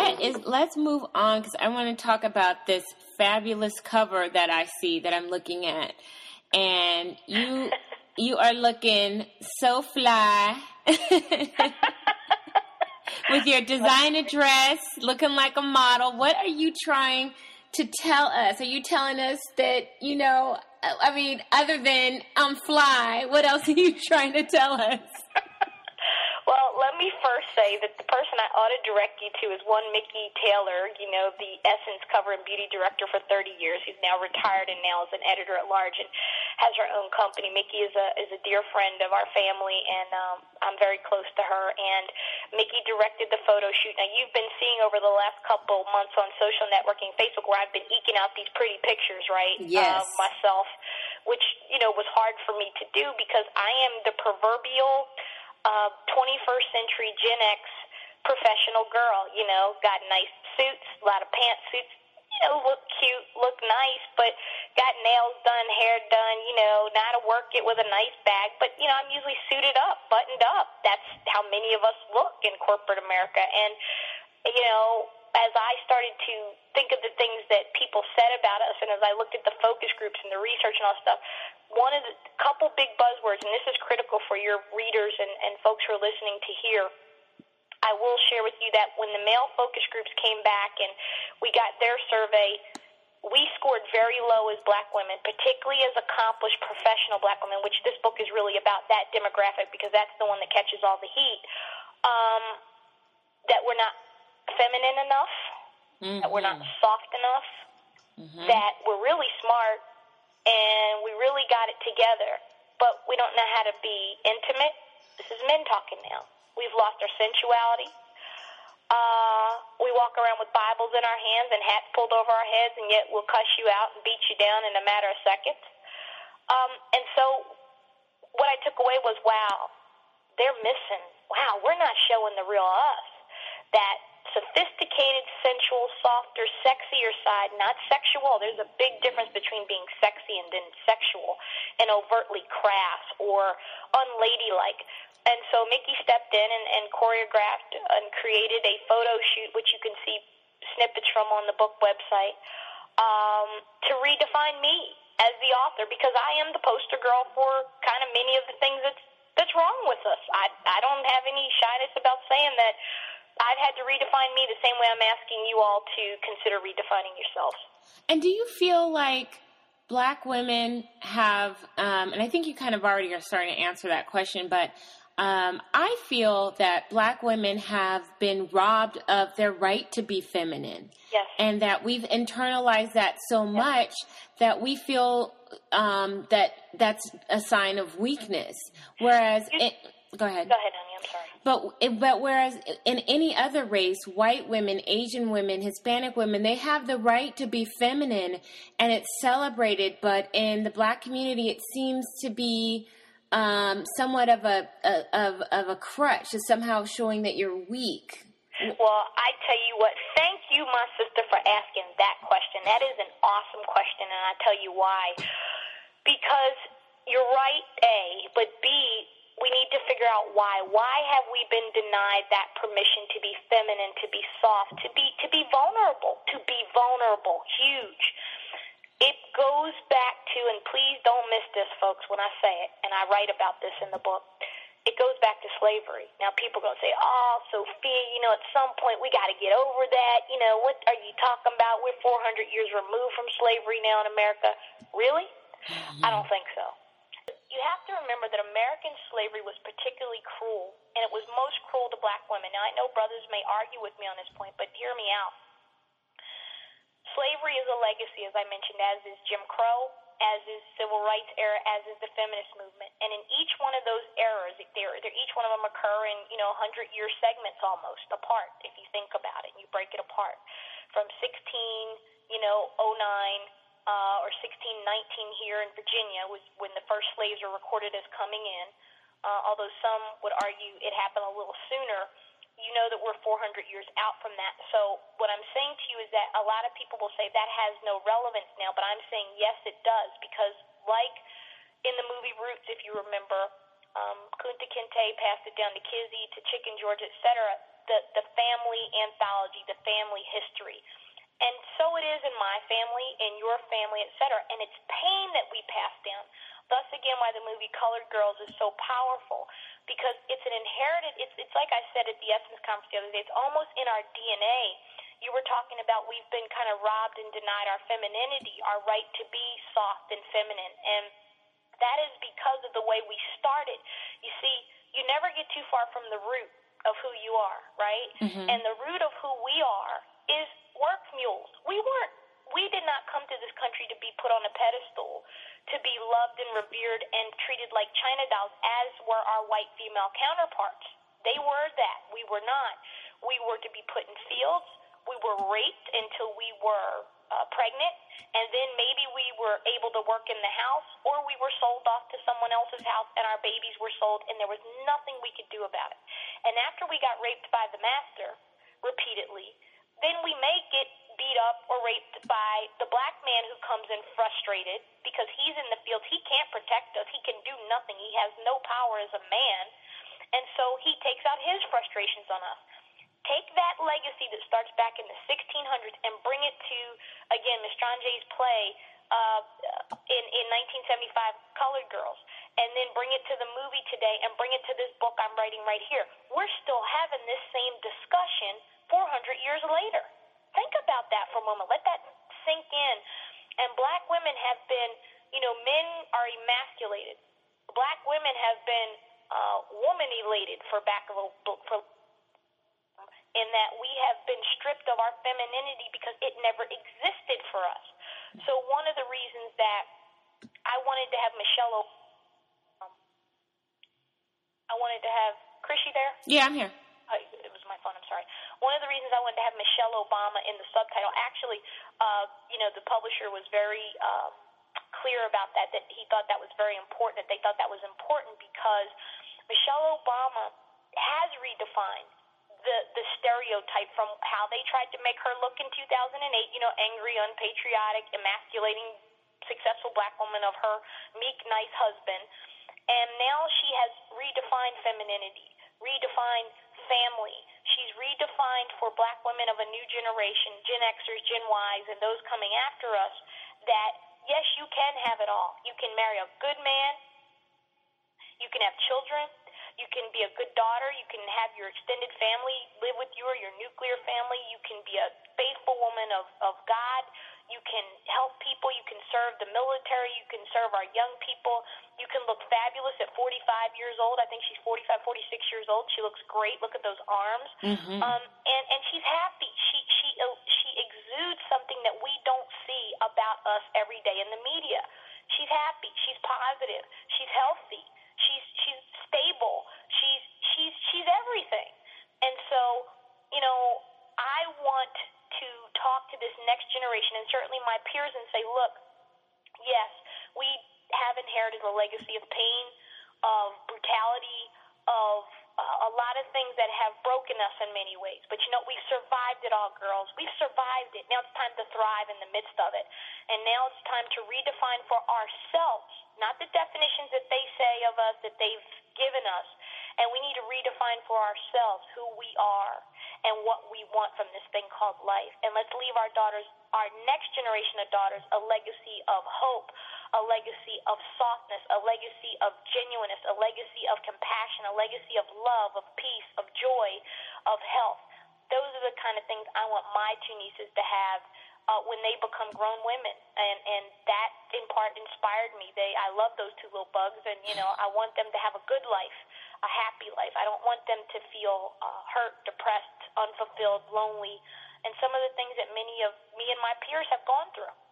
let's move on, because I want to talk about this fabulous cover that I see that I'm looking at. And you are looking so fly with your designer dress, looking like a model. What are you trying to tell us? Are you telling us that, other than I'm fly, what else are you trying to tell us? Well, let me first say that the person I ought to direct you to is one Mickey Taylor, the Essence cover and beauty director for 30 years. He's now retired and now is an editor-at-large and has her own company. Mickey is a dear friend of our family, and I'm very close to her. And Mickey directed the photo shoot. Now, you've been seeing over the last couple months on social networking, Facebook, where I've been eking out these pretty pictures, right? Yes. Of myself, which, was hard for me to do because I am the proverbial 21st century Gen X professional girl, got nice suits, a lot of pantsuits, look cute, look nice, but got nails done, hair done, know how to work it with a nice bag. But, I'm usually suited up, buttoned up. That's how many of us look in corporate America. And, as I started to think of the things that people said about us, and as I looked at the focus groups and the research and all stuff, one of the couple big buzzwords, and this is critical for your readers and folks who are listening to hear, I will share with you that when the male focus groups came back and we got their survey, we scored very low as black women, particularly as accomplished professional black women, which this book is really about that demographic because that's the one that catches all the heat, that we're not feminine enough, that we're not soft enough, that we're really smart, and we really got it together, but we don't know how to be intimate. This is men talking now. We've lost our sensuality. We walk around with Bibles in our hands and hats pulled over our heads, and yet we'll cuss you out and beat you down in a matter of seconds. And so what I took away was, wow, they're missing. Wow, we're not showing the real us. That sophisticated, sensual, softer, sexier side, not sexual. There's a big difference between being sexy and then sexual and overtly crass or unladylike. And so Mickey stepped in and choreographed and created a photo shoot, which you can see snippets from on the book website, to redefine me as the author, because I am the poster girl for kind of many of the things that's wrong with us. I don't have any shyness about saying that I've had to redefine me the same way I'm asking you all to consider redefining yourselves. And do you feel like black women have, and I think you kind of already are starting to answer that question, but I feel that black women have been robbed of their right to be feminine. Yes. And that we've internalized that so much that we feel that that's a sign of weakness. Whereas, go ahead. Go ahead, honey. I'm sorry. But whereas in any other race, white women, Asian women, Hispanic women, they have the right to be feminine, and it's celebrated. But in the black community, it seems to be somewhat of a crutch, is somehow showing that you're weak. Well, I tell you what, thank you, my sister, for asking that question. That is an awesome question, and I'll tell you why. Because you're right, A, but B, we need to figure out why. Why have we been denied that permission to be feminine, to be soft, to be vulnerable, huge. It goes back to, and please don't miss this, folks, when I say it, and I write about this in the book, it goes back to slavery. Now, people are going to say, oh, Sophia, at some point we got to get over that. What are you talking about? We're 400 years removed from slavery now in America. Really? I don't think so. You have to remember that American slavery was particularly cruel, and it was most cruel to black women. Now, I know brothers may argue with me on this point, but hear me out. Slavery is a legacy, as I mentioned, as is Jim Crow, as is civil rights era, as is the feminist movement. And in each one of those eras, each one of them occur in 100-year segments almost apart, if you think about it, and you break it apart. From 1609 or 1619 here in Virginia was when the first slaves are recorded as coming in, although some would argue it happened a little sooner. You know that we're 400 years out from that. So what I'm saying to you is that a lot of people will say that has no relevance now, but I'm saying yes, it does, because like in the movie Roots, if you remember, Kunta Kinte passed it down to Kizzy, to Chicken George, etc. the family anthology, the family history. And so it is in my family, in your family, etc. And it's pain that we pass down. Thus, again, why the movie Colored Girls is so powerful, because it's an inherited, it's like I said at the Essence Conference the other day, it's almost in our DNA. You were talking about we've been kind of robbed and denied our femininity, our right to be soft and feminine. And that is because of the way we started. You see, you never get too far from the root of who you are, right? Mm-hmm. And the root of who we are is work mules. We did not come to this country to be put on a pedestal, to be loved and revered and treated like China dolls, as were our white female counterparts. They were that. We were not. We were to be put in fields. We were raped until we were pregnant, and then maybe we were able to work in the house, or we were sold off to someone else's house, and our babies were sold, and there was nothing we could do about it. And after we got raped by the master repeatedly, then we may get beat up or raped by the black man who comes in frustrated because he's in the fields. He can't protect us. He can do nothing. He has no power as a man. And so he takes out his frustrations on us. Take that legacy that starts back in the 1600s and bring it to, again, Miss Strange's play in 1975, Colored Girls, and then bring it to the movie today and bring it to this book I'm writing right here. We're still having this same discussion 400 years later. Think about that for a moment. Let that sink in. And black women have been, men are emasculated. Black women have been woman-elated, for in that we have been stripped of our femininity because it never existed for us. So one of the reasons that I wanted to have Michelle Chris, you there? Yeah, I'm here. It was my phone, I'm sorry. One of the reasons I wanted to have Michelle Obama in the subtitle, actually, the publisher was very clear about that he thought that was very important, that they thought that was important because Michelle Obama has redefined the stereotype from how they tried to make her look in 2008, angry, unpatriotic, emasculating, successful black woman of her meek, nice husband. And now she has redefined femininity, redefined family. She's redefined for black women of a new generation, Gen Xers, Gen Ys, and those coming after us, that, yes, you can have it all. You can marry a good man. You can have children. You can be a good daughter. You can have your extended family live with you or your nuclear family. You can be a faithful woman of God. You can help people. You can serve the military. You can serve our young people. You can look fabulous at 45 years old. I think she's 45, 46 years old. She looks great. Look at those arms. Mm-hmm. And she's happy. She exudes something that we don't see about us every day in the media. She's happy. She's positive. She's healthy. She's stable. She's everything. And so, I want to talk to this next generation and certainly my peers and say, look, yes, we have inherited a legacy of pain, of brutality, of a lot of things that have broken us in many ways. But, we've survived it all, girls. We've survived it. Now it's time to thrive in the midst of it. And now it's time to redefine for ourselves, not the definitions that they say of us, that they've given us. And we need to redefine for ourselves who we are and what we want from this thing called life. And let's leave our daughters, our next generation of daughters, a legacy of hope, a legacy of softness, a legacy of genuineness, a legacy of compassion, a legacy of love, of peace, of joy, of health. Those are the kind of things I want my two nieces to have when they become grown women. And that, in part, inspired me. I love those two little bugs, and, I want them to have a good life, a happy life. I don't want them to feel hurt, depressed, unfulfilled, lonely, and some of the things that many of me and my peers have gone through.